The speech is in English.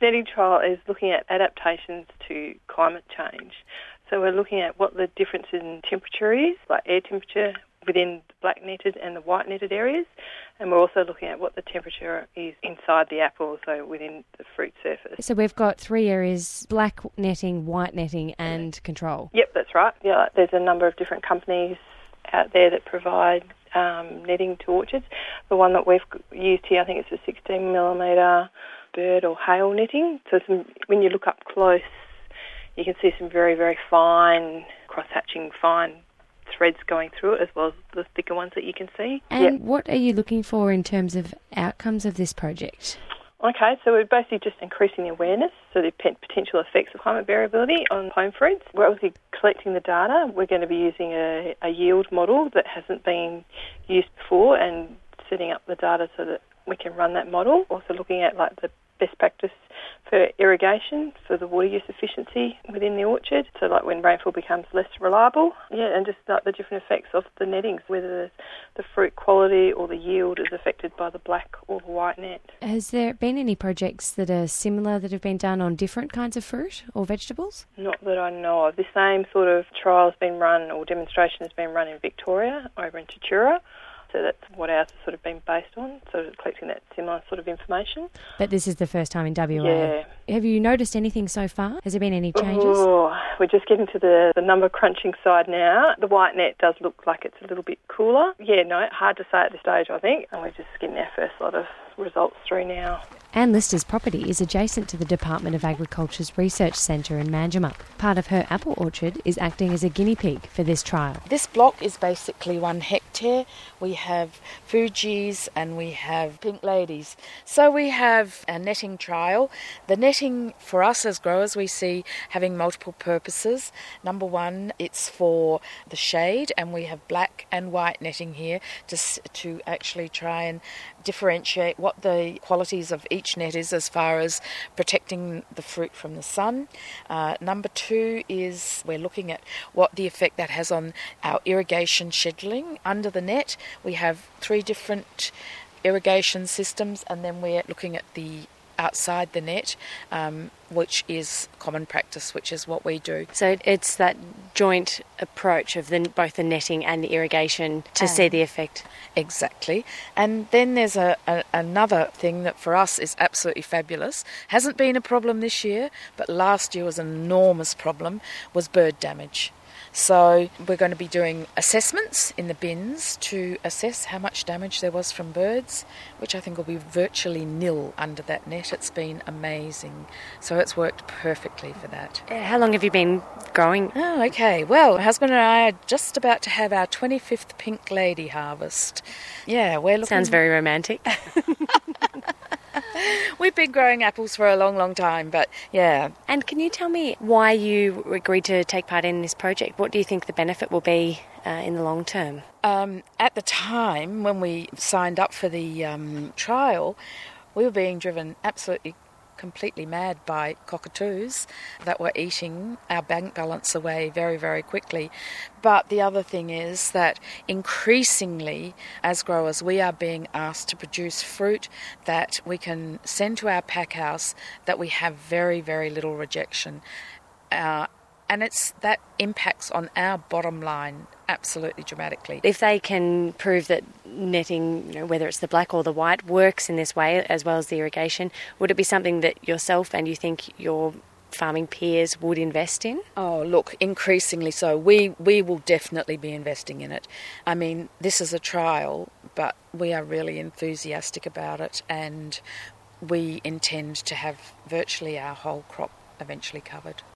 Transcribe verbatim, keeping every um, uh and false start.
netting trial is looking at adaptations to climate change. So we're looking at what the difference in temperature is, like air temperature within the black netted and the white netted areas, and we're also looking at what the temperature is inside the apple, so within the fruit surface. So we've got three areas: black netting, white netting and control. Yep, that's right. Yeah, there's a number of different companies out there that provide um, netting to orchards. The one that we've used here, I think it's a sixteen millimetre bird or hail netting. So some, when you look up close, you can see some very, very fine, cross-hatching fine threads going through it, as well as the thicker ones that you can see. And yep. What are you looking for in terms of outcomes of this project? Okay, so we're basically just increasing the awareness, so the potential effects of climate variability on pome fruits. We're obviously collecting the data. We're going to be using a, a yield model that hasn't been used before and setting up the data so that we can run that model. Also looking at like the best practice for irrigation, for the water use efficiency within the orchard, so like when rainfall becomes less reliable, yeah, and just like the different effects of the nettings, whether the, the fruit quality or the yield is affected by the black or the white net. Has there been any projects that are similar that have been done on different kinds of fruit or vegetables? Not that I know of. The same sort of trial has been run, or demonstration has been run in Victoria, over in Tatura. So that's what ours has sort of been based on, sort of collecting that similar sort of information. But this is the first time in W A. Yeah. Have you noticed anything so far? Has there been any changes? Oh, we're just getting to the, the number crunching side now. The white net does look like it's a little bit cooler. Yeah, no, hard to say at this stage, I think. And we're just getting our first lot of results through now. Anne Lister's property is adjacent to the Department of Agriculture's Research Centre in Manjimup. Part of her apple orchard is acting as a guinea pig for this trial. This block is basically one hectare. We have Fuji's and we have pink ladies. So we have a netting trial. The netting for us as growers we see having multiple purposes. Number one, it's for the shade, and we have black and white netting here to, to actually try and differentiate what the qualities of each net is as far as protecting the fruit from the sun. Uh, number two is we're looking at what the effect that has on our irrigation scheduling under the net. We have three different irrigation systems, and then we're looking at the outside the net, um, which is common practice, which is what we do. So it's that joint approach of the, both the netting and the irrigation to um, see the effect. Exactly. And then there's a, a another thing that for us is absolutely fabulous. Hasn't been a problem this year, but last year was an enormous problem, was bird damage. So we're going to be doing assessments in the bins to assess how much damage there was from birds, which I think will be virtually nil under that net. It's been amazing. So it's worked perfectly for that. How long have you been growing? Oh, okay. Well, my husband and I are just about to have our twenty-fifth pink lady harvest. Yeah, we're looking... Sounds very romantic. We've been growing apples for a long, long time, but yeah. And can you tell me why you agreed to take part in this project? What do you think the benefit will be uh, in the long term? Um, at the time when we signed up for the um, trial, we were being driven absolutely completely mad by cockatoos that were eating our bank balance away very, very quickly. But the other thing is that increasingly, as growers, we are being asked to produce fruit that we can send to our pack house that we have very, very little rejection. Uh, and it's that impacts on our bottom line absolutely dramatically. If they can prove that netting, you know, whether it's the black or the white, works in this way as well as the irrigation, would it be something that yourself and you think your farming peers would invest in? Oh, look, increasingly so. We we will definitely be investing in it. I mean, this is a trial, but we are really enthusiastic about it, and we intend to have virtually our whole crop eventually covered.